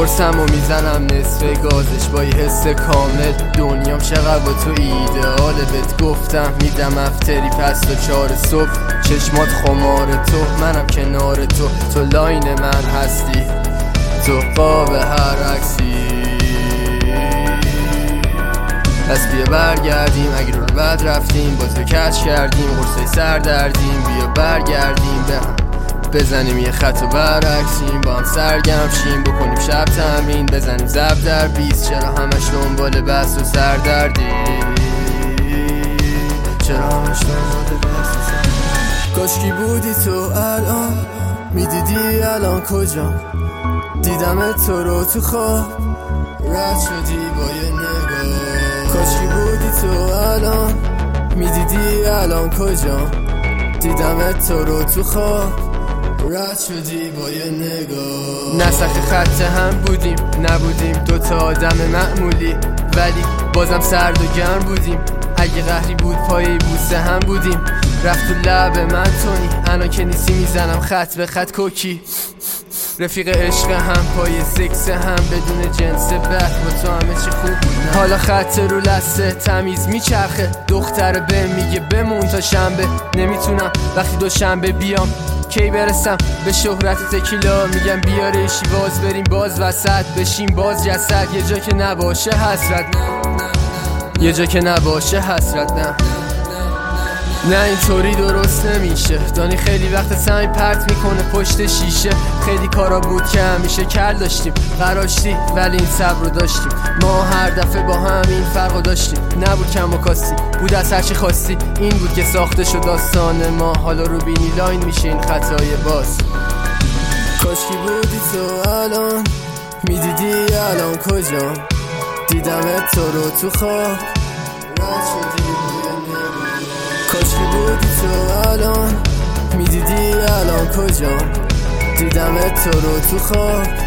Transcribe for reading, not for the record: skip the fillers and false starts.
قرصم و میزنم نصف گازش با یه حس کامل. دنیام چقدر با تو ایدئاله، بهت گفتم میدم افتری پس تا 4 صبح. چشمات خمار تو، منم کنار تو، تو لاین من هستی، تو قاب هر عکسی. پس بیا برگردیم، اگه رو بد رفتیم باز به کج کردیم، قرصای سر دردیم. بیا برگردیم به هم بزنیم یه خط و برعکسیم، با هم سرگرم شیم، بکنیم شب تمرین، بزنیم زب در 20. چرا همش دنبال بحث و سردردی؟ چرا همش دنبال بحث و سردردی؟ کاشکی بودی تو الان، میدیدی الان کجا؟ دیدمت تو رو تو خواب، رد شدی با یه نگاه. کاشکی بودی تو الان، میدیدی الان کجا؟ دیدمت تو رو تو خواب، رد شدی با یه نگاه. نسخ خط هم بودیم، نبودیم دوتا آدم معمولی، ولی بازم سرد و گرم بودیم. اگه قهری بود پای بوسه هم بودیم. رفت تو لب من تونی، انا که نیستی میزنم خط به خط کوکی. رفیق عشق هم پای سکس هم، بدون جنس بد با تو همه چی خوب بود. حالا خط رو لسه تمیز میچرخه، دختر به میگه بمون تا شنبه. نمیتونم وقتی دوشنبه بیام، کی برسم به شهرت تکیلا. میگم بیارشی باز بریم باز وسط بشیم باز جسد، یه جا که نباشه حسرت، یه جا که نباشه حسرت. نه اینطوری درست نمیشه. دانی خیلی وقت سعی پرت میکنه پشت شیشه. خیلی کارا بود که همیشه کل داشتیم، قراشتی ولی این صبر رو داشتیم. ما هر دفعه با هم این فرق رو داشتیم. نبود کم و کاستی، بود از هرچی خواستی. این بود که ساخته شد داستان ما، حالا رو بینی لاین میشه این خطای باز. کاشکی بودی تو الان، میدیدی الان کجا؟ دیدمت تو رو تو خواب، رد شدی. کاشکی بودی تو الان، میدیدی الان کجا؟ دیدمت تو رو تو خواب،